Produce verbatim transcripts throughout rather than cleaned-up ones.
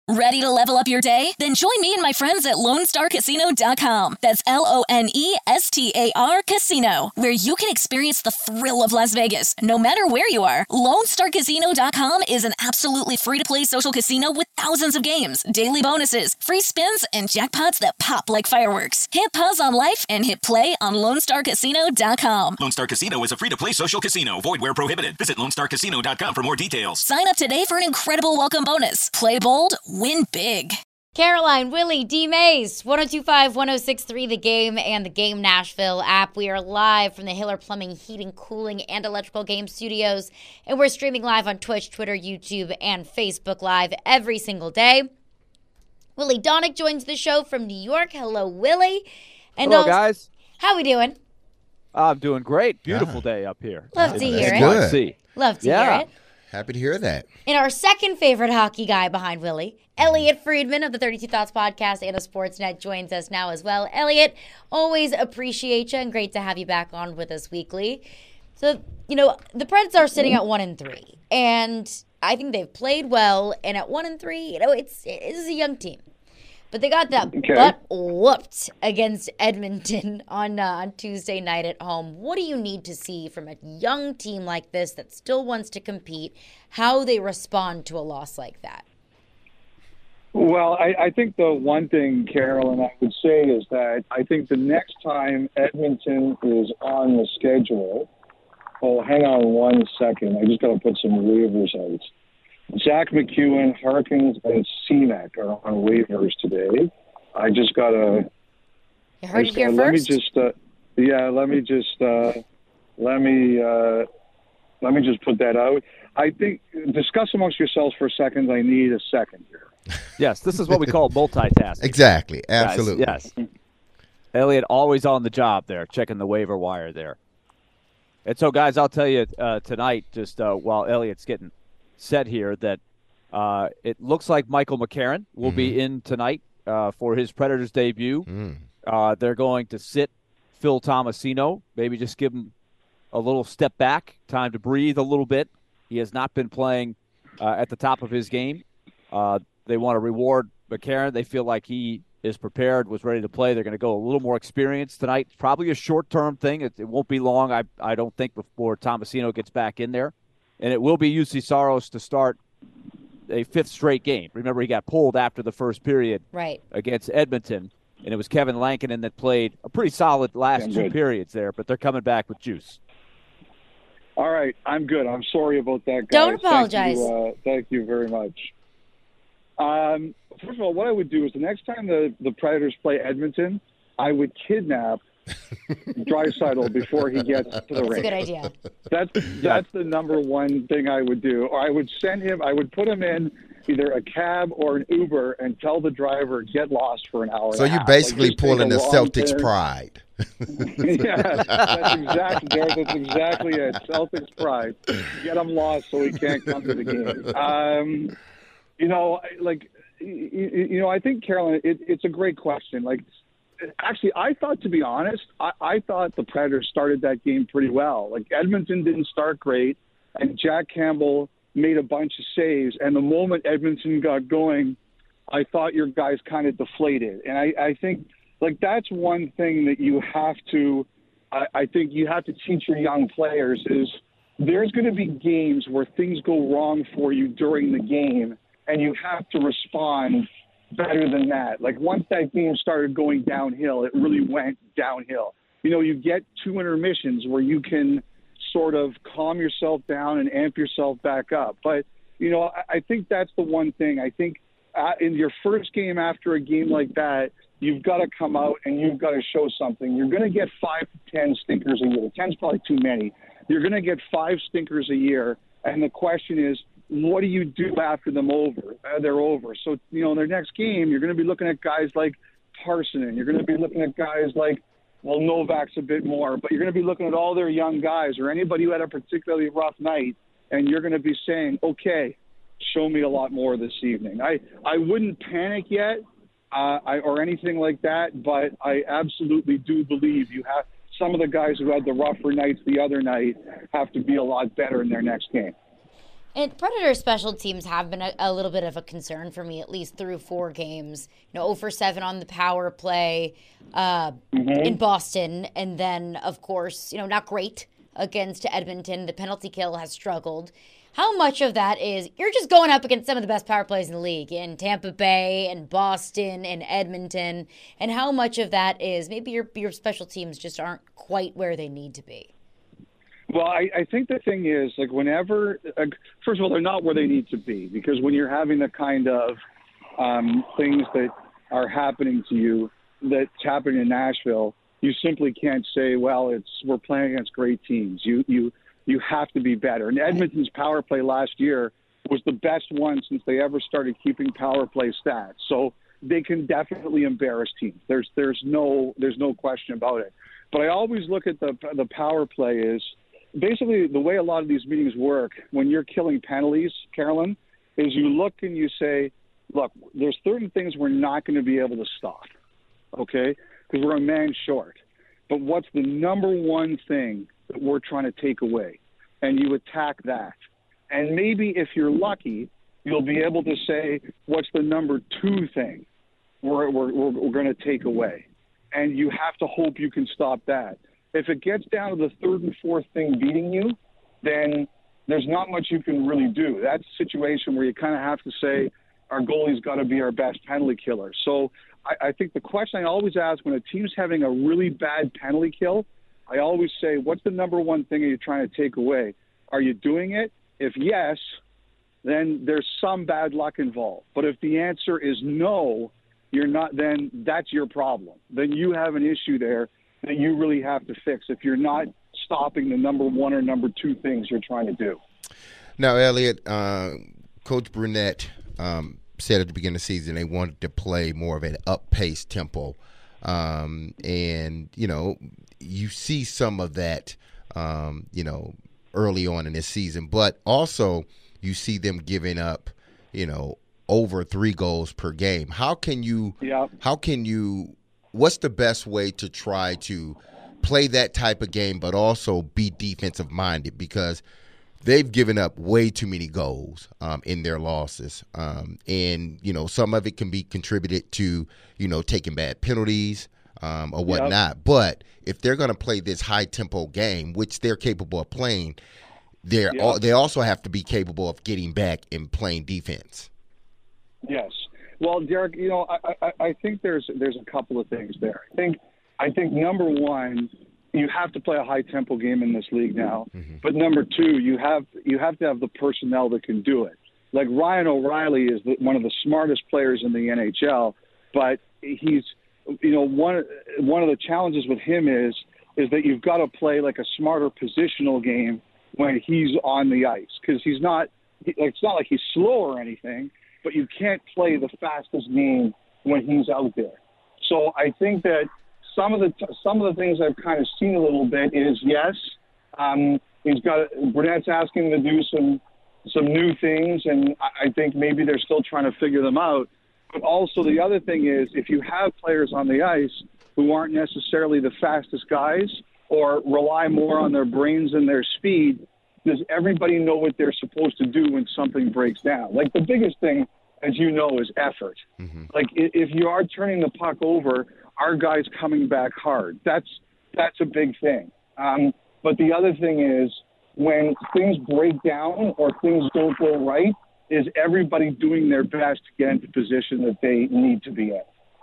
Ready to level up your day? Then join me and my friends at Lone Star Casino dot com. That's L O N E S T A R Casino, where you can experience the thrill of Las Vegas, no matter where you are. Lone Star Casino dot com is an absolutely free-to-play social casino with thousands of games, daily bonuses, free spins, and jackpots that pop like fireworks. Hit pause on life and hit play on Lone Star Casino dot com. Lone Star Casino is a free-to-play social casino. Void where prohibited. Visit Lone Star Casino dot com for more details. Sign up today for an incredible welcome bonus. Play bold, win big. Caroline, Willie, D. Mays, one oh two point five, one oh six point three The Game and the Game Nashville app. We are live from the Hiller Plumbing, Heating, Cooling, and Electrical Game Studios, and we're streaming live on Twitch, Twitter, YouTube, and Facebook Live every single day. Willie Donick joins the show from New York. Hello, Willie. And Hello, also, guys. how we doing? I'm doing great. Beautiful day up here. Love to hear it. good. See. Love to Yeah. hear it. Happy to hear that. And our second favorite hockey guy behind Willie, Elliot Friedman of the thirty-two Thoughts podcast and of Sportsnet, joins us now as well. Elliot, always appreciate you and great to have you back on with us weekly. So, you know, the Preds are sitting at one and three, and I think they've played well. And at one and three, you know, it's it is a young team, but they got that Okay. butt whooped against Edmonton on uh, on Tuesday night at home. What do you need to see from a young team like this that still wants to compete? How they respond to a loss like that? Well, I, I think the one thing, Carolyn, I would say is that I think the next time Edmonton is on the schedule, oh, hang on one second. I just got to put some waivers out. Zach McEwen, Harkins, and C-Mac are on waivers today. I just got to... You heard it here Let me first? just... Uh, yeah, let me just... Uh, let me... Uh, let me just put that out. I think... Discuss amongst yourselves for a second. I need a second here. Yes, this is what we call multitasking. Exactly. Guys, Absolutely. yes. Elliot always on the job there, checking the waiver wire there. And so, guys, I'll tell you uh, tonight, just uh, while Elliot's getting set here, that uh, it looks like Michael McCarron will Mm-hmm. be in tonight uh, for his Predators debut. Mm. Uh, they're going to sit Phil Tomasino, maybe just give him a little step back, time to breathe a little bit. He has not been playing uh, at the top of his game. Uh, they want to reward McCarron. They feel like he is prepared, was ready to play. They're going to go a little more experience tonight. It's probably a short-term thing. It, it won't be long, I I don't think, before Tomasino gets back in there. And it will be U C Saros to start a fifth straight game. Remember, he got pulled after the first period Right. against Edmonton, and it was Kevin Lankinen that played a pretty solid last Yeah, two good. periods there, but they're coming back with juice. All right, I'm good. I'm sorry about that, guys. Don't Thank apologize. you, uh, thank you very much. Um, first of all, what I would do is the next time the, the Predators play Edmonton, I would kidnap Draisaitl before he gets to the That's a rink. good idea. That's that's the number one thing I would do. Or I would send him. I would put him in either a cab or an Uber and tell the driver get lost for an hour. So and a you're half. basically Like, just take pulling a the long Celtics turn. pride. Yeah, that's exactly that's exactly it. Celtics pride. Get him lost so he can't come to the game. Um, you know, like you, you know, I think Carolyn, it, it's a great question. Like, actually, I thought, to be honest, I, I thought the Predators started that game pretty well. Like, Edmonton didn't start great, and Jack Campbell made a bunch of saves. And the moment Edmonton got going, I thought your guys kind of deflated. And I, I think, like, that's one thing that you have to, I, I think you have to teach your young players is there's going to be games where things go wrong for you during the game, and you have to respond better than that. Like, once that game started going downhill, it really went downhill. You know, you get two intermissions where you can sort of calm yourself down and amp yourself back up. But, you know, I, I think that's the one thing. I think uh, in your first game after a game like that, you've got to come out and you've got to show something. You're going to get five to ten stinkers a year. Ten's probably too many. You're going to get five stinkers a year, and the question is, what do you do after them over? Uh, they're over. So, you know, in their next game, you're going to be looking at guys like Parsonen. You're going to be looking at guys like, well, Novak's a bit more, but you're going to be looking at all their young guys or anybody who had a particularly rough night, and you're going to be saying, okay, show me a lot more this evening. I, I wouldn't panic yet uh, I, or anything like that, but I absolutely do believe you have some of the guys who had the rougher nights the other night have to be a lot better in their next game. And Predators special teams have been a, a little bit of a concern for me, at least through four games. You know, zero for seven on the power play uh, mm-hmm. in Boston. And then, of course, you know, not great against Edmonton. The penalty kill has struggled. How much of that is you're just going up against some of the best power plays in the league in Tampa Bay and Boston and Edmonton? And how much of that is maybe your your special teams just aren't quite where they need to be? Well, I, I think the thing is, like, whenever, uh, first of all, they're not where they need to be, because when you're having the kind of um, things that are happening to you that's happening in Nashville, you simply can't say, well, it's we're playing against great teams. You you you have to be better. And Edmonton's power play last year was the best one since they ever started keeping power play stats. So they can definitely embarrass teams. There's there's no there's no question about it. But I always look at the the power play is basically the way a lot of these meetings work when you're killing penalties, Carolyn, is you look and you say, look, there's certain things we're not going to be able to stop, okay, because we're a man short. But what's the number one thing that we're trying to take away? And you attack that. And maybe if you're lucky, you'll be able to say, what's the number two thing we're, we're, we're, we're going to take away? And you have to hope you can stop that. If it gets down to the third and fourth thing beating you, then there's not much you can really do. That's a situation where you kind of have to say our goalie's got to be our best penalty killer. So I, I think the question I always ask when a team's having a really bad penalty kill, I always say, what's the number one thing are you trying to take away? Are you doing it? If yes, then there's some bad luck involved. But if the answer is no, you're not, then that's your problem. Then you have an issue there that you really have to fix if you're not stopping the number one or number two things you're trying to do. Now, Elliot, uh, Coach Brunette um, said at the beginning of the season they wanted to play more of an up-paced tempo. Um, and, you know, you see some of that, um, you know, early on in this season. But also you see them giving up, you know, over three goals per game. How can you yeah. – how can you – what's the best way to try to play that type of game but also be defensive minded, because they've given up way too many goals um, in their losses. Um, and, you know, some of it can be contributed to, you know, taking bad penalties um, or whatnot. Yep. But if they're going to play this high tempo game, which they're capable of playing, they're yep. all, they also have to be capable of getting back and playing defense. Yes. Well, Derek, you know, I, I, I think there's there's a couple of things there. I think I think number one, you have to play a high tempo game in this league now. Mm-hmm. But number two, you have you have to have the personnel that can do it. Like Ryan O'Reilly is the, one of the smartest players in the N H L, but he's you know one one of the challenges with him is is that you've got to play like a smarter positional game when he's on the ice, because he's not like it's not like he's slow or anything. But you can't play the fastest game when he's out there. So I think that some of the some of the things I've kind of seen a little bit is yes, um, he's got Burnett's asking him to do some some new things, and I think maybe they're still trying to figure them out. But also the other thing is, if you have players on the ice who aren't necessarily the fastest guys or rely more on their brains and their speed, does everybody know what they're supposed to do when something breaks down? Like the biggest thing, as you know, is effort. Mm-hmm. Like if you are turning the puck over, are guys coming back hard? That's that's a big thing. Um, but the other thing is when things break down or things don't go right, is everybody doing their best to get into position that they need to be in?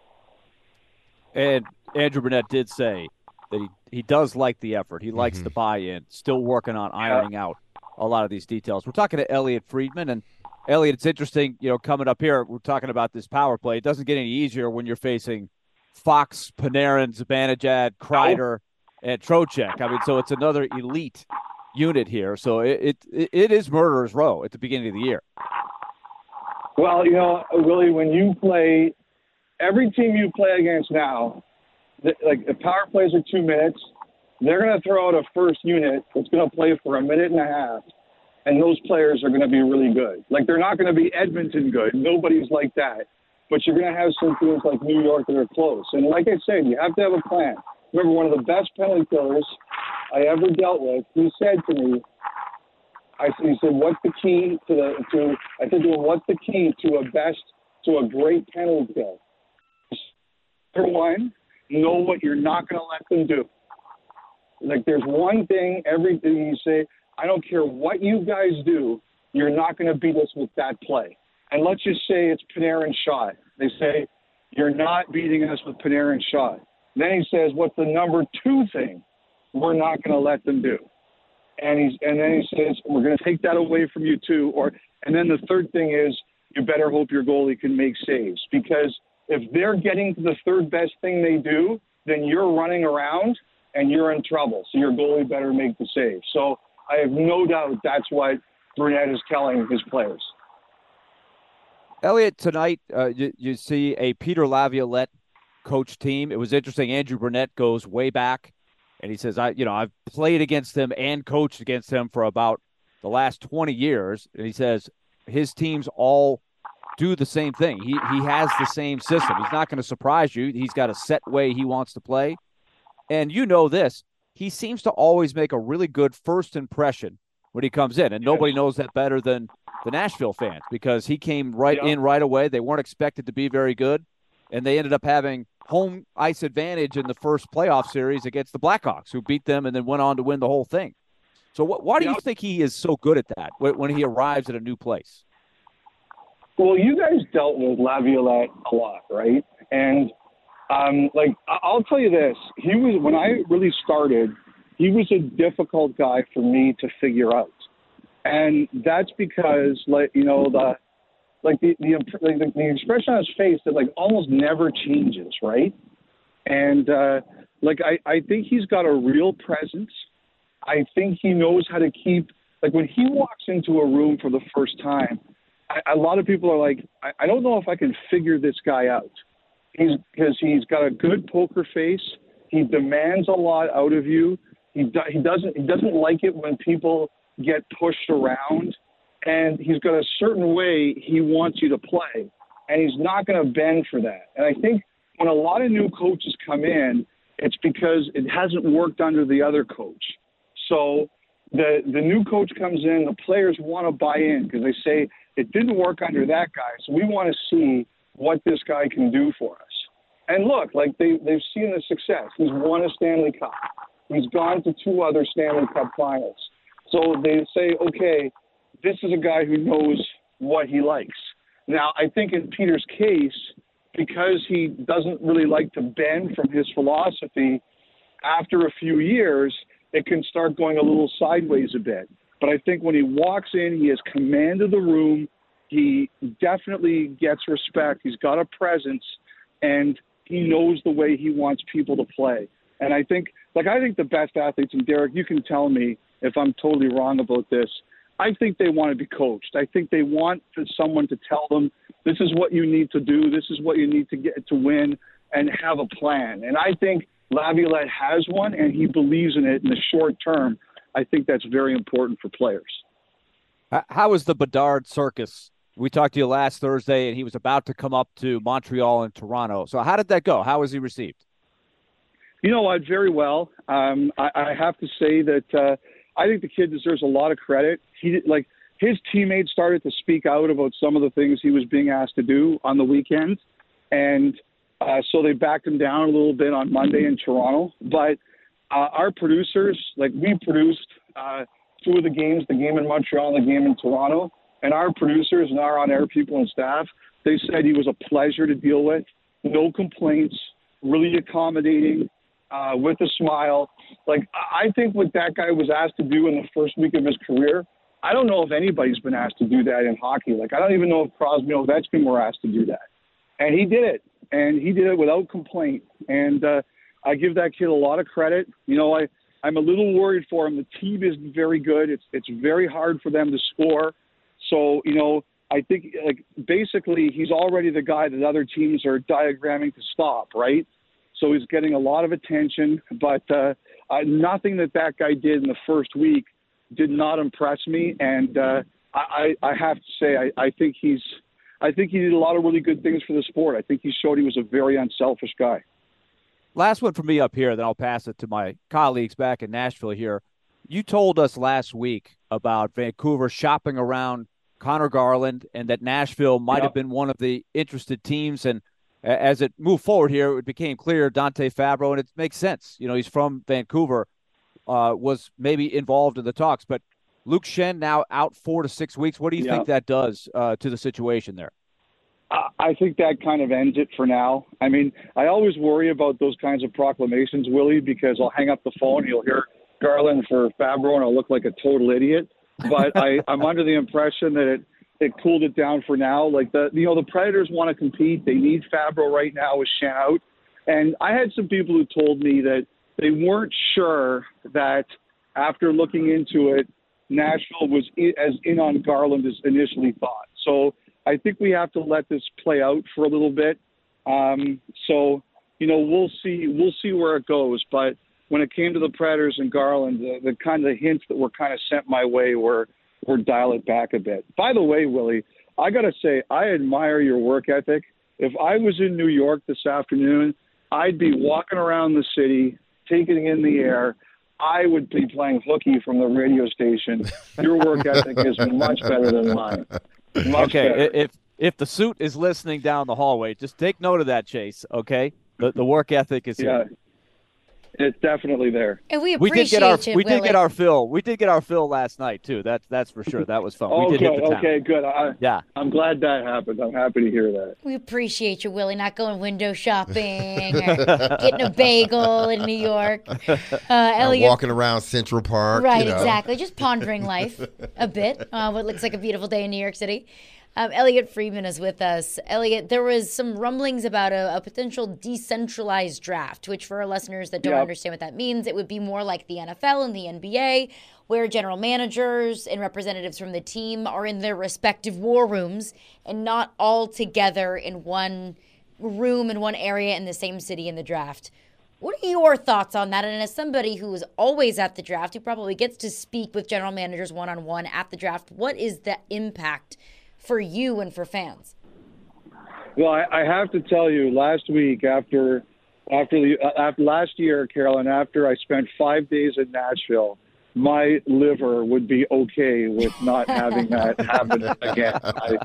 And Andrew Brunette did say that he, he does like the effort. He likes mm-hmm. the buy-in, still working on ironing yeah. out a lot of these details. We're talking to Elliot Friedman, and Elliot, it's interesting, you know, coming up here, we're talking about this power play. It doesn't get any easier when you're facing Fox, Panarin, Zibanejad, Kreider, oh. and Trocheck. I mean, so it's another elite unit here. So it, it it is murderer's row at the beginning of the year. Well, you know, Willie, when you play, every team you play against now, like the power plays are two minutes, they're going to throw out a first unit that's going to play for a minute and a half, and those players are going to be really good. Like, they're not going to be Edmonton good. Nobody's like that. But you're going to have some teams like New York that are close. And like I said, you have to have a plan. Remember, one of the best penalty killers I ever dealt with, he said to me, I said, he said, what's the key to the to? I said to him, what's the key to a best to a great penalty kill? Number one, know what you're not going to let them do. Like there's one thing, everything you say, I don't care what you guys do, you're not going to beat us with that play. And let's just say it's Panarin shot. They say, you're not beating us with Panarin shot. Then he says, what's the number two thing we're not going to let them do? And he's and then he says, we're going to take that away from you too. Or and then the third thing is, you better hope your goalie can make saves. Because if they're getting to the third best thing they do, then you're running around and you're in trouble. So your goalie better make the save. So I have no doubt that's what Brunette is telling his players. Elliot, tonight uh, you, you see a Peter Laviolette coach team. It was interesting. Andrew Brunette goes way back, and he says, "I, you know, I've played against him and coached against him for about the last twenty years." And he says his teams all do the same thing. He he has the same system. He's not going to surprise you. He's got a set way he wants to play, and you know this. He seems to always make a really good first impression when he comes in, and nobody knows that better than the Nashville fans because he came right yeah. in right away. They weren't expected to be very good, and they ended up having home ice advantage in the first playoff series against the Blackhawks, who beat them and then went on to win the whole thing. So what, why do you think he is so good at that when, when he arrives at a new place? Well, you guys dealt with Laviolette a lot, right? And, um, like, I'll tell you this. He was, when I really started, he was a difficult guy for me to figure out. And that's because, like, you know, the, like the, the, like the, the expression on his face that like almost never changes, right? And, uh, like, I, I think he's got a real presence. I think he knows how to keep, like when he walks into a room for the first time, I, a lot of people are like, I, I don't know if I can figure this guy out. He's because he's got a good poker face. He demands a lot out of you. He do, he doesn't he doesn't like it when people get pushed around, and he's got a certain way he wants you to play, and he's not going to bend for that. And I think when a lot of new coaches come in, it's because it hasn't worked under the other coach. So the the new coach comes in, the players want to buy in because they say it didn't work under that guy, so we want to see what this guy can do for us. And look, like they, they've seen the success. He's won a Stanley Cup. He's gone to two other Stanley Cup finals. So they say, okay, this is a guy who knows what he likes. Now, I think in Peter's case, because he doesn't really like to bend from his philosophy, after a few years, it can start going a little sideways a bit. But I think when he walks in, he has command of the room. He definitely gets respect. He's got a presence, and he knows the way he wants people to play. And I think, like, I think the best athletes, and Derek, you can tell me if I'm totally wrong about this, I think they want to be coached. I think they want someone to tell them, this is what you need to do, this is what you need to get to win, and have a plan. And I think Laviolette has one, and he believes in it in the short term. I think that's very important for players. How is the Bedard circus? We talked to you last Thursday, and he was about to come up to Montreal and Toronto. So how did that go? How was he received? You know what? Very well. Um, I, I have to say that uh, I think the kid deserves a lot of credit. He like his teammates started to speak out about some of the things he was being asked to do on the weekend, and uh, so they backed him down a little bit on Monday in Toronto. But uh, our producers, like we produced uh, two of the games, the game in Montreal and the game in Toronto, and our producers and our on-air people and staff, they said he was a pleasure to deal with, no complaints, really accommodating. Uh, with a smile. Like, I think what that guy was asked to do in the first week of his career, I don't know if anybody's been asked to do that in hockey. Like, I don't even know if Crosby and Ovechkin were asked to do that. And he did it. And he did it without complaint. And uh, I give that kid a lot of credit. You know, I, I'm a little worried for him. The team isn't very good. It's it's very hard for them to score. So, you know, I think, like, basically he's already the guy that other teams are diagramming to stop, right? So he's getting a lot of attention, but uh, uh, nothing that that guy did in the first week did not impress me. And uh, I, I have to say, I, I think he's, I think he did a lot of really good things for the sport. I think he showed he was a very unselfish guy. Last one for me up here, then I'll pass it to my colleagues back in Nashville here. You told us last week about Vancouver shopping around Connor Garland and that Nashville might Yep. have been one of the interested teams. And as it moved forward here, it became clear Dante Fabro, and it makes sense. You know, he's from Vancouver, uh, was maybe involved in the talks. But Luke Schenn now out four to six weeks. What do you Yep. think that does uh, to the situation there? I- I think that kind of ends it for now. I mean, I always worry about those kinds of proclamations, Willie, because I'll hang up the phone and you'll hear Garland for Fabro and I'll look like a total idiot. But I, I'm under the impression that it, it cooled it down for now. Like the, you know, the Predators want to compete. They need Fabro right now with Schenn out. And I had some people who told me that they weren't sure that after looking into it, Nashville was i- as in on Garland as initially thought. So I think we have to let this play out for a little bit. Um, so, you know, we'll see. We'll see where it goes. But when it came to the Predators and Garland, the, the kind of hints that were kind of sent my way were were dial it back a bit. By the way, Willie, I got to say, I admire your work ethic. If I was in New York this afternoon, I'd be walking around the city, taking in the air. I would be playing hooky from the radio station. Your work ethic is much better than mine. Much Okay, better. if if the suit is listening down the hallway, just take note of that, Chase. Okay, the the work ethic is Yeah, here. it's definitely there. And we We appreciate did get our you, we did Willie. get our fill. We did get our fill last night too. That's that's for sure. That was fun. Oh, we did good. hit the town. Okay, good. I, Yeah. I'm glad that happened. I'm happy to hear that. We appreciate you, Willie, not going window shopping or getting a bagel in New York. Uh, I'm Elliot, walking around Central Park. right, you know. exactly. Just pondering life a bit. Uh, what looks like a beautiful day in New York City. Um, Elliot Friedman is with us. Elliot, there was some rumblings about a, a potential decentralized draft, which for our listeners that don't Yep. understand what that means, it would be more like the N F L and the N B A, where general managers and representatives from the team are in their respective war rooms and not all together in one room in one area in the same city in the draft. What are your thoughts on that? And as somebody who is always at the draft, who probably gets to speak with general managers one-on-one at the draft, what is the impact for you and for fans? Well, I, I have to tell you, last week after after the uh, after last year, Carolyn, after I spent five days in Nashville, my liver would be okay with not having that happen again. I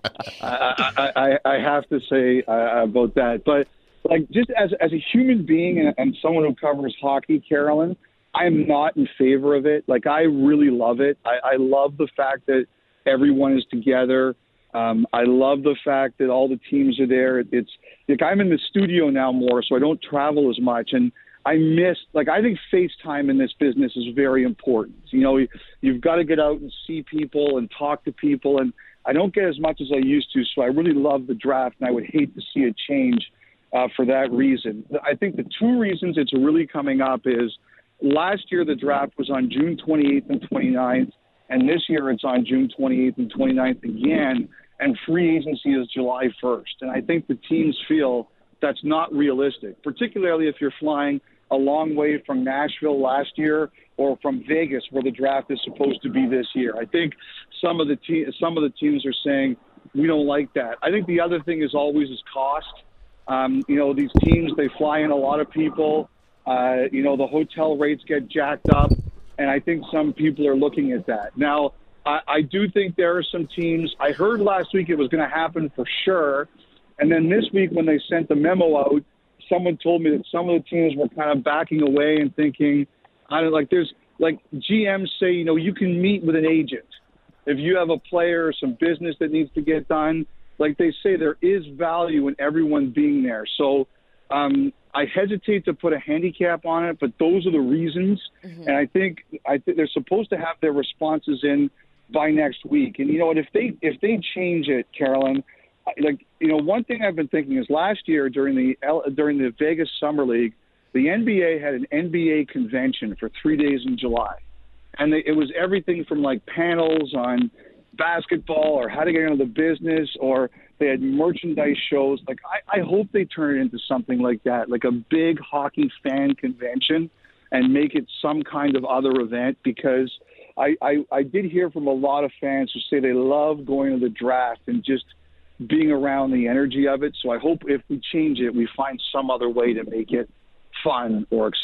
I, I, I, I have to say uh, about that, but like just as as a human being and, and someone who covers hockey, Carolyn, I'm not in favor of it. Like I really love it. I, I love the fact that everyone is together. Um, I love the fact that all the teams are there. It, it's like I'm in the studio now more, so I don't travel as much. And I miss, like, I think FaceTime in this business is very important. You know, you, you've got to get out and see people and talk to people. And I don't get as much as I used to, so I really love the draft, and I would hate to see it change uh, for that reason. I think the two reasons it's really coming up is last year the draft was on June twenty-eighth and twenty-ninth. And this year it's on June twenty-eighth and twenty-ninth again, and free agency is July first. And I think the teams feel that's not realistic, particularly if you're flying a long way from Nashville last year or from Vegas, where the draft is supposed to be this year. I think some of the te- some of the teams are saying we don't like that. I think the other thing is always is cost. Um, you know, these teams, they fly in a lot of people. Uh, you know, the hotel rates get jacked up. And I think some people are looking at that. Now, I, I do think there are some teams. I heard last week it was going to happen for sure. And then this week when they sent the memo out, someone told me that some of the teams were kind of backing away and thinking, I don't like, there's like G Ms say, you know, you can meet with an agent. If you have a player or some business that needs to get done, like they say, there is value in everyone being there. So, um, I hesitate to put a handicap on it, but those are the reasons. Mm-hmm. And I think I think they're supposed to have their responses in by next week. And you know what? If they if they change it, Carolyn, like you know, one thing I've been thinking is last year during the during the Vegas Summer League, the N B A had an N B A convention for three days in July, and they, it was everything from like panels on basketball or how to get into the business, or they had merchandise shows. Like, I, I hope they turn it into something like that, like a big hockey fan convention, and make it some kind of other event, because I, I, I did hear from a lot of fans who say they love going to the draft and just being around the energy of it. So I hope if we change it, we find some other way to make it fun or exciting.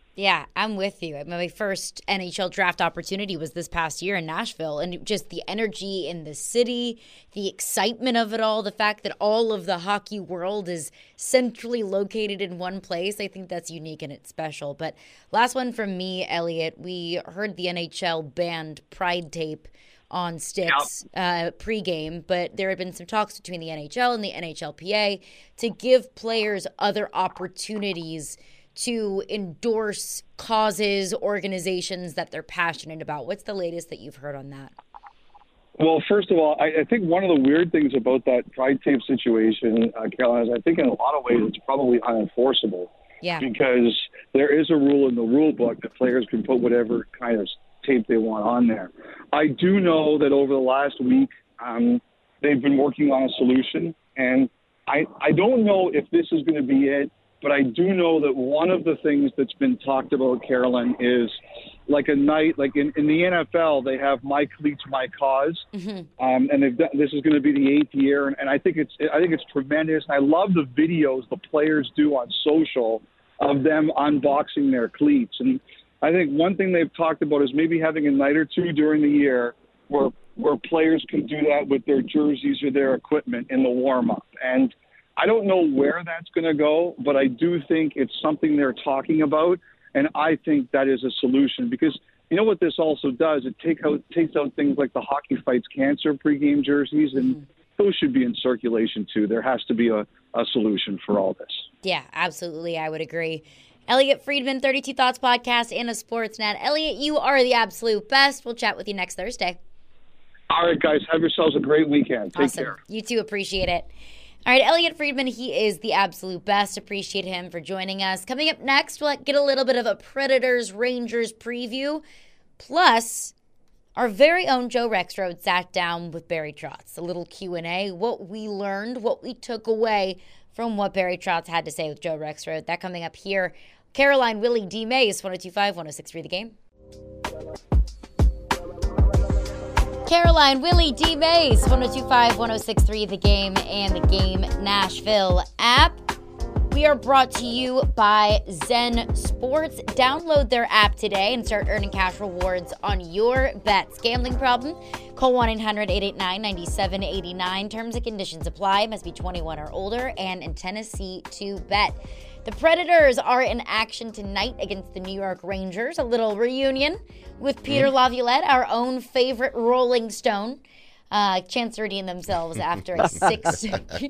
Yeah, I'm with you. My first N H L draft opportunity was this past year in Nashville, and just the energy in the city, the excitement of it all, the fact that all of the hockey world is centrally located in one place. I think that's unique and it's special. But last one from me, Elliot. We heard the N H L banned Pride tape on sticks uh, pregame, but there had been some talks between the N H L and the N H L P A to give players other opportunities to endorse causes, organizations that they're passionate about. What's the latest that you've heard on that? Well, first of all, I, I think one of the weird things about that Pride tape situation, uh, Caroline, is I think in a lot of ways it's probably unenforceable. Yeah. Because there is a rule in the rule book that players can put whatever kind of tape they want on there. I do know that over the last week, um, they've been working on a solution, and I, I don't know if this is going to be it, but I do know that one of the things that's been talked about, Carolyn, is like a night, like in, in the N F L, they have My Cleats, My Cause, mm-hmm. um, and they've done, this is going to be the eighth year, and, and I think it's I think it's tremendous. And I love the videos the players do on social of them unboxing their cleats. And I think one thing they've talked about is maybe having a night or two during the year where where players can do that with their jerseys or their equipment in the warm up. And I don't know where that's going to go, but I do think it's something they're talking about, and I think that is a solution because you know what this also does? It take out, takes out things like the Hockey Fights Cancer pregame jerseys, and mm-hmm. those should be in circulation too. There has to be a, a solution for all this. Yeah, absolutely. I would agree. Elliot Friedman, thirty-two Thoughts Podcast and a Sportsnet. Elliot, you are the absolute best. We'll chat with you next Thursday. All right, guys. Have yourselves a great weekend. Take awesome. care. You too. Appreciate it. All right, Elliot Friedman, he is the absolute best. Appreciate him for joining us. Coming up next, we'll get a little bit of a Predators-Rangers preview. Plus, our very own Joe Rexrode sat down with Barry Trotz. A little Q and A, what we learned, what we took away from what Barry Trotz had to say with Joe Rexrode. That coming up here. Caroline, Willie, D. Mays, one oh two point five, one oh six point three The Game. Caroline, Willie, D. Mays, one oh two point five, one oh six point three The Game, and the Game Nashville app. We are brought to you by Zen Sports. Download their app today and start earning cash rewards on your bets. Gambling problem? Call one eight hundred, eight eight nine, nine seven eight nine. Terms and conditions apply. Must be twenty-one or older and in Tennessee to bet. The Predators are in action tonight against the New York Rangers. A little reunion with Peter mm. Laviolette, our own favorite Rolling Stone. Uh, chance to redeem themselves after a six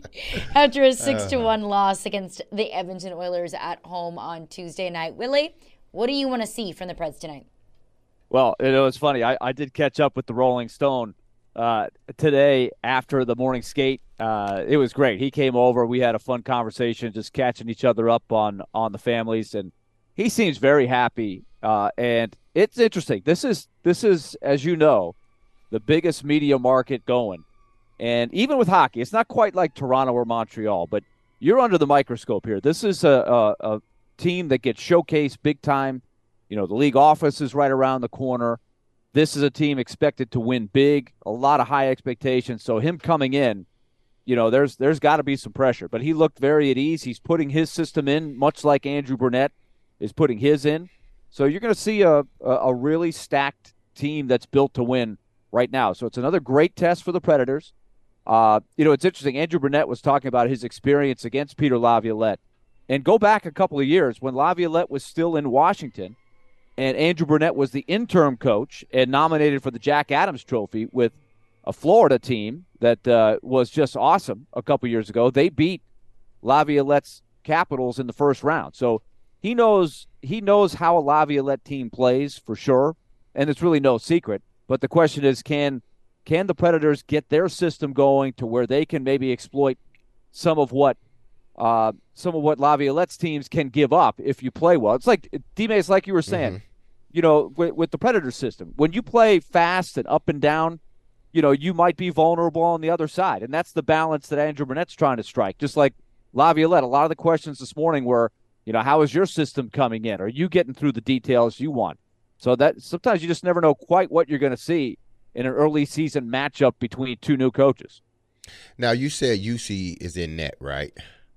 after a six to one loss against the Edmonton Oilers at home on Tuesday night. Willie, what do you want to see from the Preds tonight? Well, you know, it's funny. I, I did catch up with the Rolling Stone uh, today after the morning skate. Uh, it was great. He came over. We had a fun conversation, just catching each other up on on the families, and he seems very happy. Uh, and it's interesting. This is this is, as you know, the biggest media market going. And even with hockey, it's not quite like Toronto or Montreal, but you're under the microscope here. This is a, a, a team that gets showcased big time. You know, the league office is right around the corner. This is a team expected to win big, a lot of high expectations. So him coming in, you know, there's there's got to be some pressure. But he looked very at ease. He's putting his system in, much like Andrew Burnett is putting his in. So you're going to see a, a, a really stacked team that's built to win right now. So it's another great test for the Predators. Uh, you know, it's interesting. Andrew Burnett was talking about his experience against Peter Laviolette. And go back a couple of years when Laviolette was still in Washington and Andrew Burnett was the interim coach and nominated for the Jack Adams Trophy with a Florida team that uh, was just awesome a couple years ago. They beat Laviolette's Capitals in the first round. So he knows he knows how a Laviolette team plays for sure, and it's really no secret. But the question is, can can the Predators get their system going to where they can maybe exploit some of what uh, some of what Laviolette's teams can give up if you play well? It's like D-May, it's like you were saying, mm-hmm. you know, with, with the Predator system, when you play fast and up and down, you know, you might be vulnerable on the other side, and that's the balance that Andrew Burnett's trying to strike. Just like Laviolette, a lot of the questions this morning were, you know, how is your system coming in? Are you getting through the details you want? So that sometimes you just never know quite what you're going to see in an early season matchup between two new coaches. Now, you said U C is in net, right?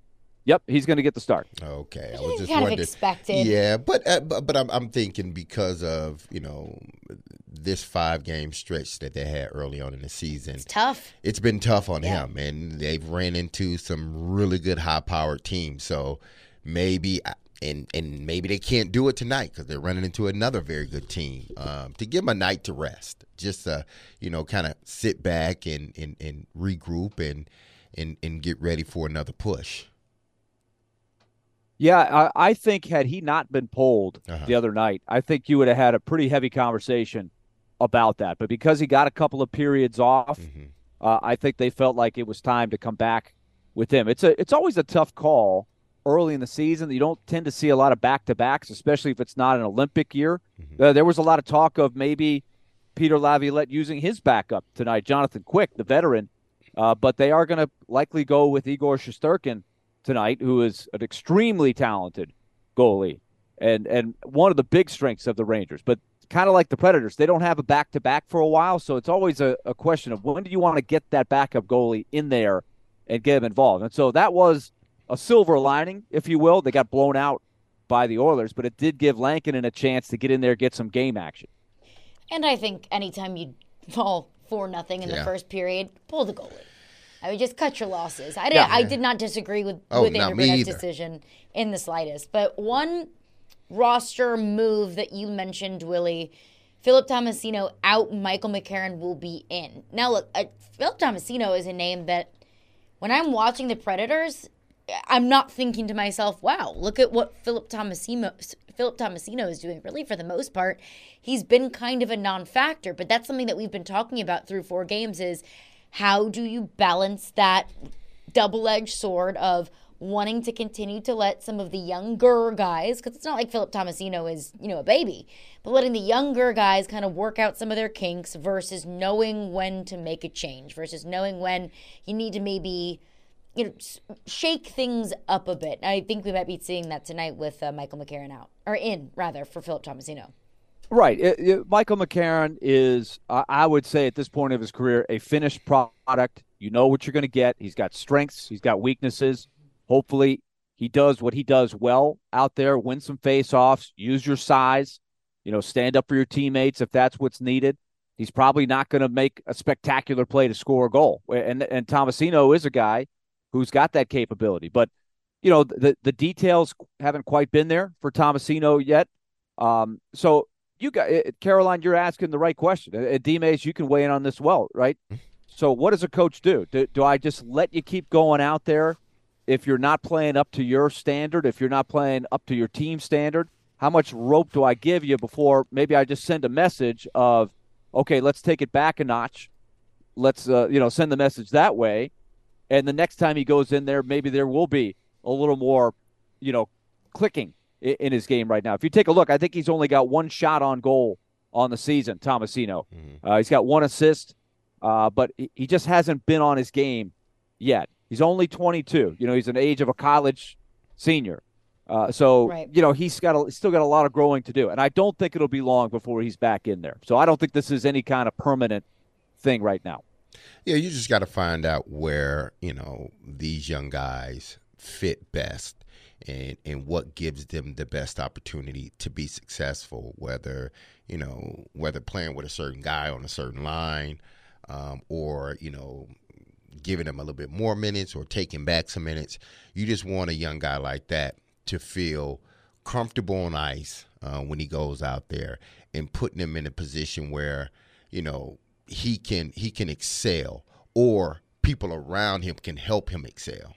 Yep, he's going to get the start. Okay, I You was just kind of wondering. expected. Yeah, but uh, but, but I'm, I'm thinking because of you know this five game stretch that they had early on in the season. It's tough. It's been tough on Yeah. him, and they've ran into some really good high powered teams. So maybe and and maybe they can't do it tonight because they're running into another very good team. Um, to give them a night to rest, just uh, you know, kind of sit back and, and, and regroup and and and get ready for another push. Yeah, I, I think had he not been pulled Uh-huh. the other night, I think you would have had a pretty heavy conversation about that. But because he got a couple of periods off, Mhm. uh, I think they felt like it was time to come back with him. It's a it's always a tough call early in the season. You don't tend to see a lot of back-to-backs, especially if it's not an Olympic year. Mhm. Uh, there was a lot of talk of maybe Peter Laviolette using his backup tonight, Jonathan Quick, the veteran. Uh, but they are going to likely go with Igor Shesterkin tonight, who is an extremely talented goalie and and one of the big strengths of the Rangers. But kind of like the Predators, they don't have a back-to-back for a while, so it's always a, a question of when do you want to get that backup goalie in there and get him involved. And so that was a silver lining, if you will. They got blown out by the Oilers, but it did give Lankinen a chance to get in there, get some game action. And I think anytime you fall four nothing in the Yeah. first period, pull the goalie. I mean, just cut your losses. I did, Yeah. I did not disagree with, Oh, with not Andrew me Burnett's either. decision in the slightest. But one roster move that you mentioned, Willie, Philip Tomasino out, Michael McCarron will be in. Now, look, uh, Philip Tomasino is a name that when I'm watching the Predators, I'm not thinking to myself, wow, look at what Philip Tomasino, Philip Tomasino is doing. Really, for the most part, he's been kind of a non-factor. But that's something that we've been talking about through four games is how do you balance that double-edged sword of wanting to continue to let some of the younger guys, because it's not like Philip Tomasino is, you know, a baby, but letting the younger guys kind of work out some of their kinks versus knowing when to make a change, versus knowing when you need to maybe, you know, shake things up a bit. I think we might be seeing that tonight with uh, Michael McCarron out, or in, rather, for Philip Tomasino. Right. It- it- Michael McCarron is, uh, I would say at this point of his career, a finished product. You know what you're going to get. He's got strengths. He's got weaknesses. Hopefully he does what he does well out there, win some face-offs, use your size, you know, stand up for your teammates if that's what's needed. He's probably not going to make a spectacular play to score a goal. And, and Tomasino is a guy who's got that capability. But, you know, the, the details haven't quite been there for Tomasino yet. Um, so, You got Caroline. You're asking the right question. Uh, D-Mays, you can weigh in on this well, right? So, what does a coach do? do? Do I just let you keep going out there if you're not playing up to your standard? If you're not playing up to your team standard, how much rope do I give you before maybe I just send a message of, okay, let's take it back a notch. Let's uh, you know send the message that way, and the next time he goes in there, maybe there will be a little more, you know, clicking in his game right now. If you take a look, I think he's only got one shot on goal on the season, Tomasino. Mm-hmm. Uh, he's got one assist, uh, but he just hasn't been on his game yet. He's only twenty-two. You know, he's an age of a college senior. Uh, so, Right. you know, he's got a, still got a lot of growing to do. And I don't think it'll be long before he's back in there. So I don't think this is any kind of permanent thing right now. Yeah, you just got to find out where, you know, these young guys fit best. And, and what gives them the best opportunity to be successful, whether, you know, whether playing with a certain guy on a certain line um, or, you know, giving them a little bit more minutes or taking back some minutes. You just want a young guy like that to feel comfortable on ice uh, when he goes out there and putting him in a position where, you know, he can he can excel or people around him can help him excel.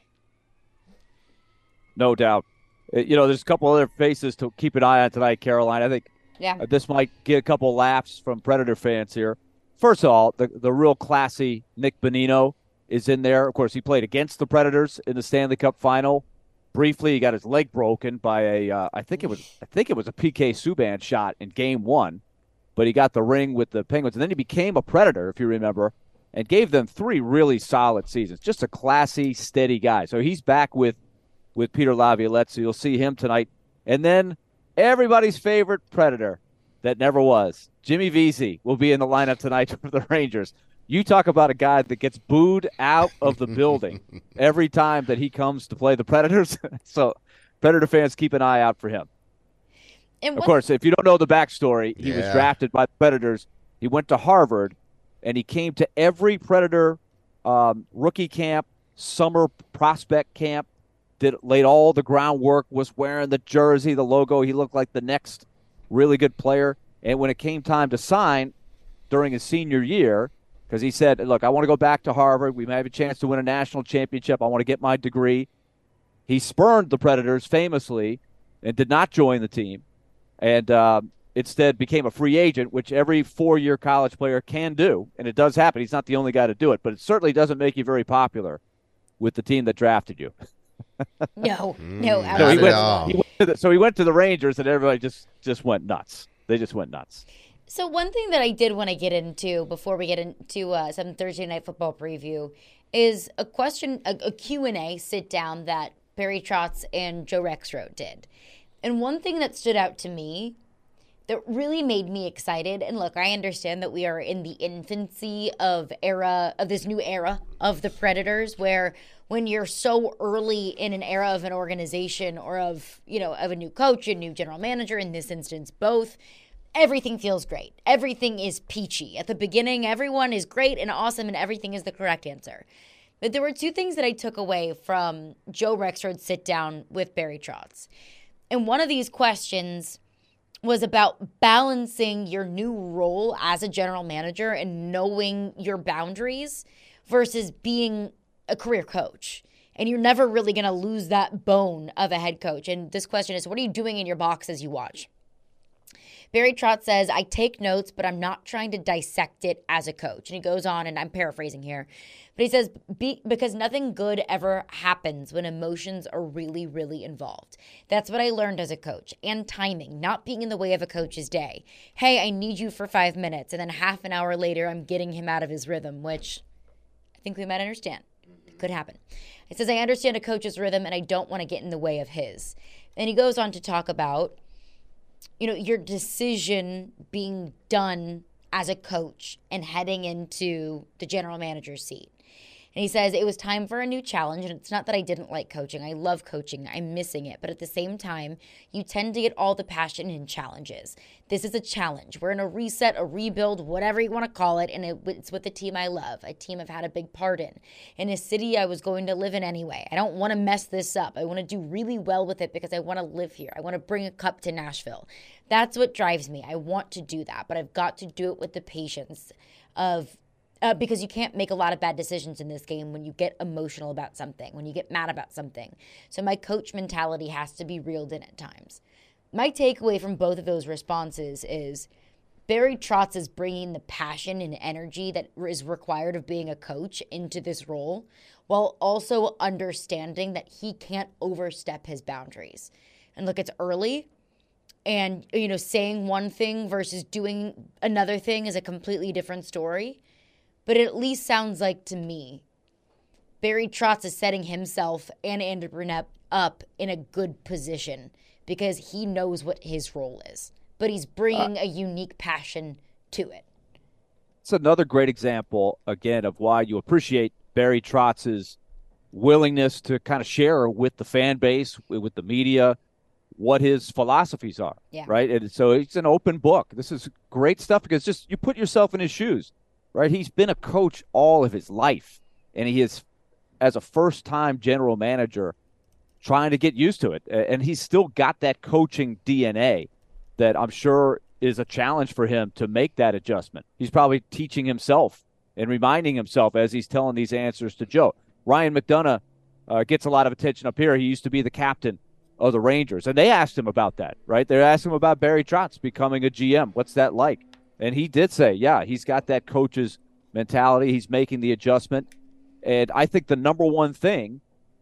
No doubt. You know, there's a couple other faces to keep an eye on tonight, Caroline. I think Yeah. uh, this might get a couple laughs from Predator fans here. First of all, the, the real classy Nick Bonino is in there. Of course, he played against the Predators in the Stanley Cup final. Briefly, he got his leg broken by a, uh, I think it was, I think it was a P K Subban shot in Game One, but he got the ring with the Penguins, and then he became a Predator, if you remember, and gave them three really solid seasons. Just a classy, steady guy. So he's back with. with Peter Laviolette, so you'll see him tonight. And then everybody's favorite Predator that never was, Jimmy Vesey, will be in the lineup tonight for the Rangers. You talk about a guy that gets booed out of the building every time that he comes to play the Predators. So Predator fans, keep an eye out for him. And of course, if you don't know the backstory, he yeah. was drafted by the Predators. He went to Harvard, and he came to every Predator um, rookie camp, summer prospect camp, did laid all the groundwork, was wearing the jersey, the logo. He looked like the next really good player. And when it came time to sign during his senior year, because he said, look, I want to go back to Harvard. We may have a chance to win a national championship. I want to get my degree. He spurned the Predators famously and did not join the team, and um, instead became a free agent, which every four-year college player can do, and it does happen. He's not the only guy to do it, but it certainly doesn't make you very popular with the team that drafted you. No, no, Mm, so, he not went, at all. he went to the, so he went to the Rangers, and everybody just, just went nuts. They just went nuts. So one thing that I did want to get into before we get into uh, some Thursday Night Football preview is a question, a, a Q and A sit down that Barry Trotz and Joe Rexrode did. And one thing that stood out to me that really made me excited, and look, I understand that we are in the infancy of era of this new era of the Predators, where when you're so early in an era of an organization or of, you know, of a new coach, a new general manager, in this instance, both, everything feels great. Everything is peachy. At the beginning, everyone is great and awesome, and everything is the correct answer. But there were two things that I took away from Joe Rexrode's sit down with Barry Trotz. And one of these questions was about balancing your new role as a general manager and knowing your boundaries versus being a career coach. And you're never really going to lose that bone of a head coach. And this question is, what are you doing in your box as you watch? Barry Trotz says, I take notes, but I'm not trying to dissect it as a coach. And he goes on, and I'm paraphrasing here, but he says, Be- because nothing good ever happens when emotions are really, really involved. That's what I learned as a coach. And timing, not being in the way of a coach's day. Hey, I need you for five minutes. And then half an hour later, I'm getting him out of his rhythm, which I think we might understand. It could happen. It says, I understand a coach's rhythm, and I don't want to get in the way of his. And he goes on to talk about, you know, your decision being done as a coach and heading into the general manager's seat. And he says, it was time for a new challenge. And it's not that I didn't like coaching. I love coaching. I'm missing it. But at the same time, you tend to get all the passion in challenges. This is a challenge. We're in a reset, a rebuild, whatever you want to call it. And it, it's with a team I love, a team I've had a big part in, in a city I was going to live in anyway. I don't want to mess this up. I want to do really well with it because I want to live here. I want to bring a cup to Nashville. That's what drives me. I want to do that. But I've got to do it with the patience of Uh, because you can't make a lot of bad decisions in this game when you get emotional about something, when you get mad about something. So my coach mentality has to be reeled in at times. My takeaway from both of those responses is Barry Trotz is bringing the passion and energy that is required of being a coach into this role, while also understanding that he can't overstep his boundaries. And look, it's early. And, you know, saying one thing versus doing another thing is a completely different story. But it at least sounds like to me, Barry Trotz is setting himself and Andrew Brunette up in a good position because he knows what his role is. But he's bringing uh, a unique passion to it. It's another great example, again, of why you appreciate Barry Trotz's willingness to kind of share with the fan base, with the media, what his philosophies are, yeah. right? And so it's an open book. This is great stuff because just you put yourself in his shoes. Right, he's been a coach all of his life, and he is, as a first-time general manager, trying to get used to it. And he's still got that coaching D N A that I'm sure is a challenge for him to make that adjustment. He's probably teaching himself and reminding himself as he's telling these answers to Joe. Ryan McDonough uh, gets a lot of attention up here. He used to be the captain of the Rangers, and they asked him about that, right? They asked him about Barry Trotz becoming a G M. What's that like? And he did say, yeah, he's got that coach's mentality. He's making the adjustment. And I think the number one thing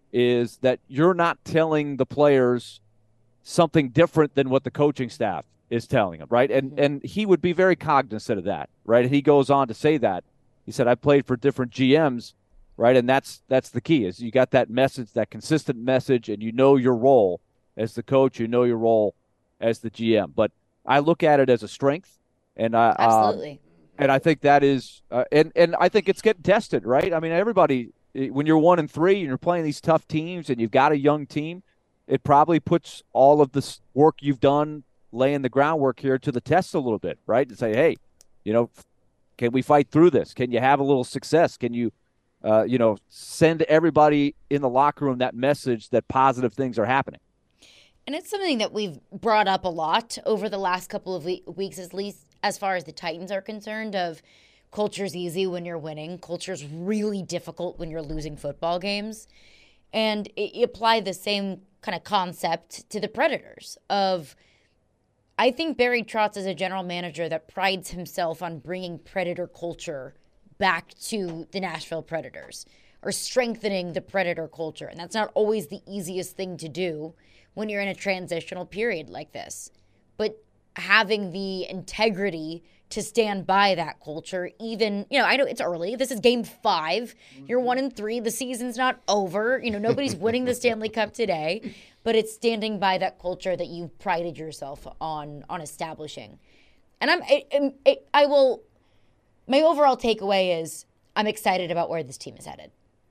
is that you're not telling the players something different than what the coaching staff is telling them, right? And and he would be very cognizant of that, right? And he goes on to say that. He said, I played for different G Ms, right? And that's that's the key, is you got that message, that consistent message, and you know your role as the coach, you know your role as the G M. But I look at it as a strength. And I, Absolutely. Uh, And I think that is, uh, and and I think it's getting tested, right? I mean, everybody, when you're one and three and you're playing these tough teams and you've got a young team, it probably puts all of the work you've done laying the groundwork here to the test a little bit, right? To say, hey, you know, can we fight through this? Can you have a little success? Can you, uh, you know, send everybody in the locker room that message that positive things are happening? And it's something that we've brought up a lot over the last couple of we- weeks, at least as far as the Titans are concerned, of culture's easy when you're winning. Culture's really difficult when you're losing football games. And it, it apply the same kind of concept to the Predators of, I think Barry Trotz is a general manager that prides himself on bringing Predator culture back to the Nashville Predators or strengthening the Predator culture. And that's not always the easiest thing to do when you're in a transitional period like this. But having the integrity to stand by that culture, even, you know, I know it's early. This is game five. You're one and three. The season's not over. You know, nobody's winning the Stanley Cup today, but it's standing by that culture that you've prided yourself on, on establishing. And I'm, I, I, I will, my overall takeaway is I'm excited about where this team is headed.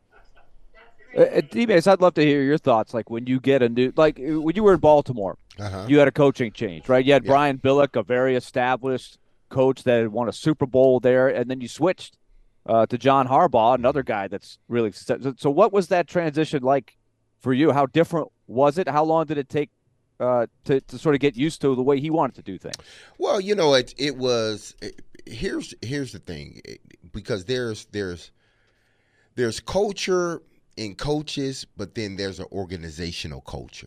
Uh, D-Mace, I'd love to hear your thoughts. Like when you get a new, like when you were in Baltimore, Uh-huh. you had a coaching change, right? You had Yeah. Brian Billick, a very established coach that had won a Super Bowl there, and then you switched uh, to John Harbaugh, another guy that's really. So, what was that transition like for you? How different was it? How long did it take uh, to to sort of get used to the way he wanted to do things? Well, you know, it it was. It, here's here's the thing, because there's there's there's culture in coaches, but then there's an organizational culture.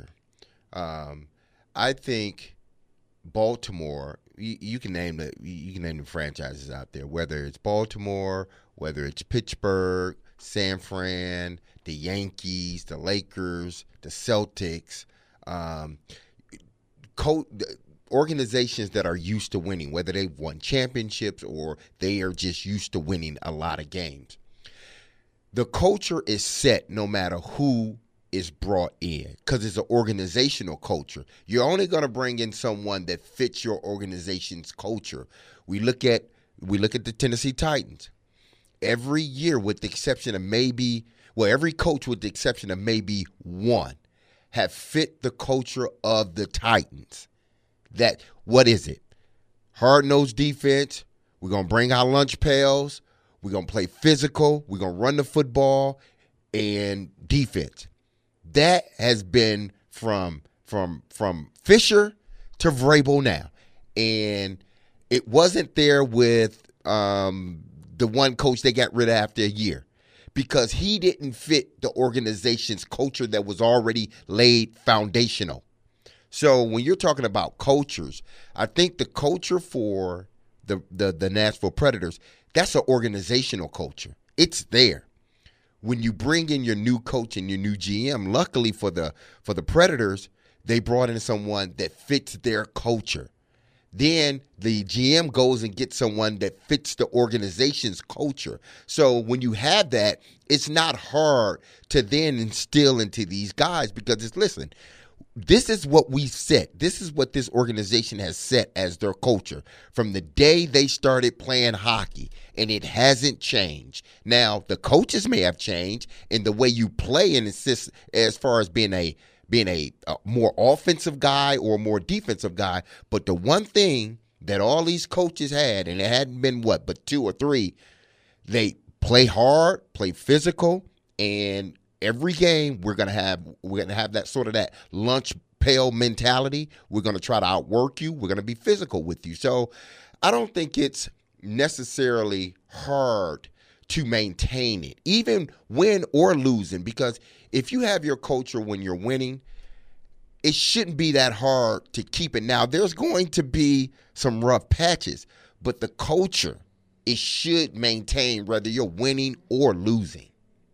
Um, I think Baltimore. You, you can name the you can name the franchises out there, whether it's Baltimore, whether it's Pittsburgh, San Fran, the Yankees, the Lakers, the Celtics, um, co- organizations that are used to winning, whether they've won championships or they are just used to winning a lot of games. The culture is set no matter who is brought in, because it's an organizational culture. You're only going to bring in someone that fits your organization's culture. We look at we look at the Tennessee Titans. Every year, with the exception of maybe, well, every coach with the exception of maybe one, have fit the culture of the Titans. That, what is it? Hard-nosed defense. We're going to bring our lunch pails. We're going to play physical. We're going to run the football and defense. That has been from from from Fisher to Vrabel now. And it wasn't there with um, the one coach they got rid of after a year, because he didn't fit the organization's culture that was already laid foundational. So when you're talking about cultures, I think the culture for the, the, the Nashville Predators, that's an organizational culture. It's there. When you bring in your new coach and your new G M, luckily for the for the Predators, they brought in someone that fits their culture. Then the G M goes and gets someone that fits the organization's culture. So when you have that, it's not hard to then instill into these guys, because it's, listen, this is what we set. This is what this organization has set as their culture from the day they started playing hockey, and it hasn't changed. Now, the coaches may have changed in the way you play and assist as far as being a being a, a more offensive guy or a more defensive guy, but the one thing that all these coaches had, and it hadn't been what, but two or three, they play hard, play physical, and every game we're gonna have we're gonna have that sort of that lunch pail mentality. We're gonna try to outwork you. We're gonna be physical with you. So I don't think it's necessarily hard to maintain it, even win or losing, because if you have your culture when you're winning, it shouldn't be that hard to keep it. Now, there's going to be some rough patches, but the culture, it should maintain whether you're winning or losing.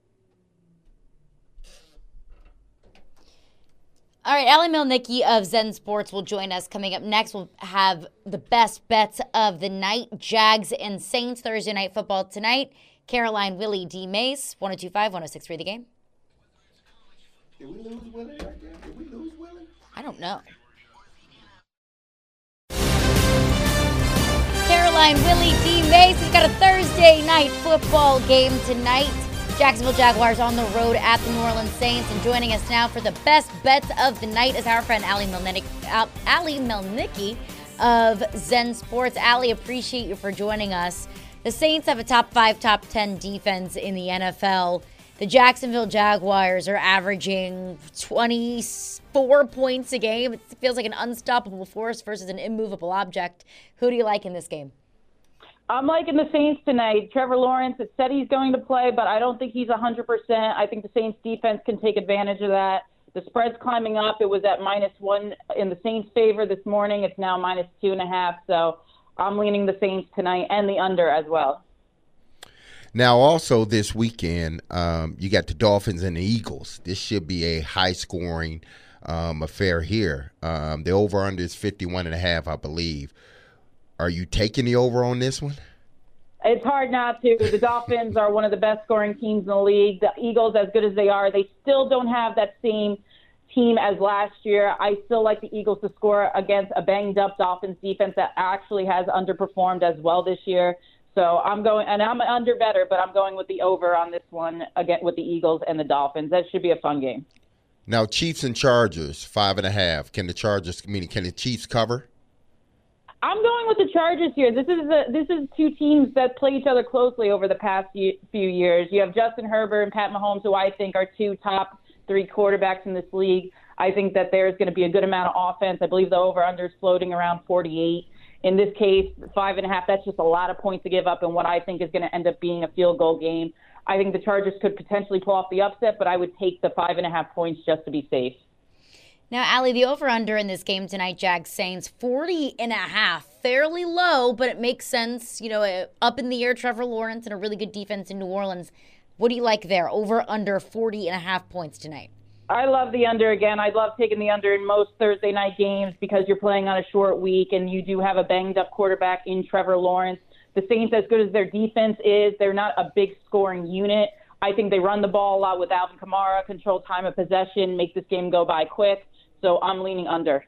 All right, Ali Milnicki of Zen Sports will join us. Coming up next, we'll have the best bets of the night. Jags and Saints, Thursday Night Football tonight. Caroline, Willie, D. Mace, one oh two point five, one oh six point three The Game. Did we lose Willie right there? Did we lose Willie? I don't know. Caroline Hotline, Willie D. Mays. We've got a Thursday night football game tonight. Jacksonville Jaguars on the road at the New Orleans Saints. And joining us now for the best bets of the night is our friend Ali Melnicki, uh, Ali Melnicki of Zen Sports. Ali, appreciate you for joining us. The Saints have a top five, top ten defense in the N F L. The Jacksonville Jaguars are averaging twenty-four points a game. It feels like an unstoppable force versus an immovable object. Who do you like in this game? I'm liking the Saints tonight. Trevor Lawrence, it said he's going to play, but I don't think he's one hundred percent. I think the Saints defense can take advantage of that. The spread's climbing up. It was at minus one in the Saints' favor this morning. It's now minus two and a half. So I'm leaning the Saints tonight and the under as well. Now, also this weekend, um, you got the Dolphins and the Eagles. This should be a high-scoring um, affair here. Um, the over-under is fifty-one and a half, I believe. Are you taking the over on this one? It's hard not to. The Dolphins are one of the best-scoring teams in the league. The Eagles, as good as they are, they still don't have that same team as last year. I still like the Eagles to score against a banged-up Dolphins defense that actually has underperformed as well this year. So I'm going, and I'm under better, but I'm going with the over on this one again with the Eagles and the Dolphins. That should be a fun game. Now, Chiefs and Chargers, five and a half. Can the Chargers, meaning can the Chiefs cover? I'm going with the Chargers here. This is a, this is two teams that play each other closely over the past few years. You have Justin Herbert and Pat Mahomes, who I think are two top three quarterbacks in this league. I think that there's going to be a good amount of offense. I believe the over-under is floating around forty-eight. In this case, five and a half, that's just a lot of points to give up in what I think is going to end up being a field goal game. I think the Chargers could potentially pull off the upset, but I would take the five and a half points just to be safe. Now, Ali, the over-under in this game tonight, Jags Saints, forty and a half. Fairly low, but it makes sense. You know, up in the air, Trevor Lawrence and a really good defense in New Orleans. What do you like there? Over-under forty and a half points tonight. I love the under again. I love taking the under in most Thursday night games because you're playing on a short week and you do have a banged-up quarterback in Trevor Lawrence. The Saints, as good as their defense is, they're not a big scoring unit. I think they run the ball a lot with Alvin Kamara, control time of possession, make this game go by quick. So I'm leaning under.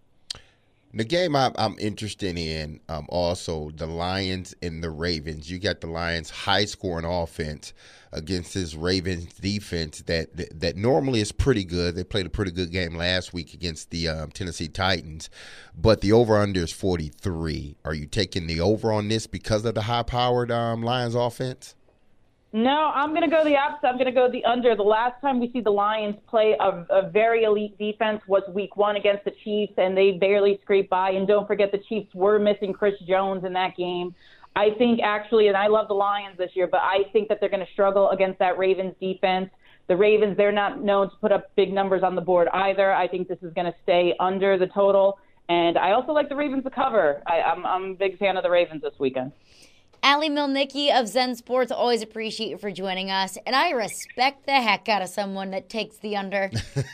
The game I'm, I'm interested in, um, also the Lions and the Ravens. You got the Lions' high-scoring offense against this Ravens defense that, that that normally is pretty good. They played a pretty good game last week against the um, Tennessee Titans, but the over-under is forty-three. Are you taking the over on this because of the high-powered um, Lions offense? No, I'm going to go the opposite. I'm going to go the under. The last time we see the Lions play a, a very elite defense was week one against the Chiefs, and they barely scraped by. And don't forget, the Chiefs were missing Chris Jones in that game. I think actually, and I love the Lions this year, but I think that they're going to struggle against that Ravens defense. The Ravens, they're not known to put up big numbers on the board either. I think this is going to stay under the total. And I also like the Ravens to cover. I, I'm, I'm a big fan of the Ravens this weekend. Ali Melnicki of Zen Sports, always appreciate you for joining us. And I respect the heck out of someone that takes the under.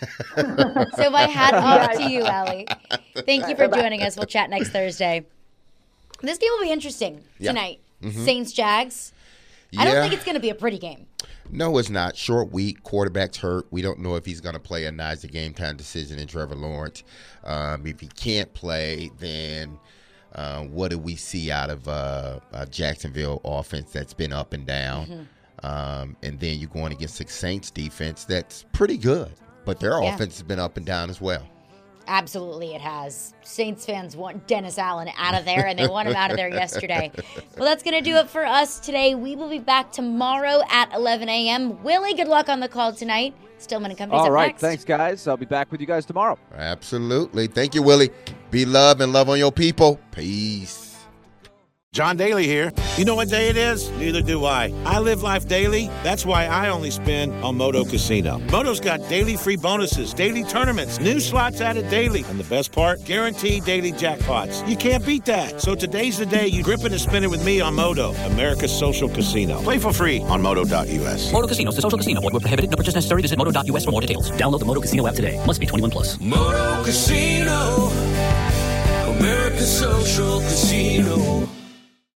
So my hat off to you, Ali. Thank you for joining us. We'll chat next Thursday. This game will be interesting yeah. tonight. Mm-hmm. Saints-Jags. Yeah. I don't think it's going to be a pretty game. No, it's not. Short week. Quarterback's hurt. We don't know if he's going to play or not. It's a game-time decision in Trevor Lawrence. Um, if he can't play, then uh, what do we see out of uh, uh, Jacksonville offense that's been up and down? Mm-hmm. Um, and then you're going against the Saints defense that's pretty good, but their yeah. offense has been up and down as well. Absolutely, it has. Saints fans want Dennis Allen out of there, and they want him out of there yesterday. Well, that's going to do it for us today. We will be back tomorrow at eleven a.m. Willie, good luck on the call tonight. Stillman and Company's All up right, next. Thanks, guys. I'll be back with you guys tomorrow. Absolutely. Thank you, Willie. Be love and love on your people. Peace. John Daly here. You know what day it is? Neither do I. I live life daily. That's why I only spin on Moto Casino. Moto's got daily free bonuses, daily tournaments, new slots added daily. And the best part? Guaranteed daily jackpots. You can't beat that. So today's the day you grip it and spin it with me on Moto, America's social casino. Play for free on moto dot u s. Moto Casino is a social casino. Void where prohibited. No purchase necessary. Visit moto dot u s for more details. Download the Moto Casino app today. Must be twenty-one plus. Moto Casino, America's social casino.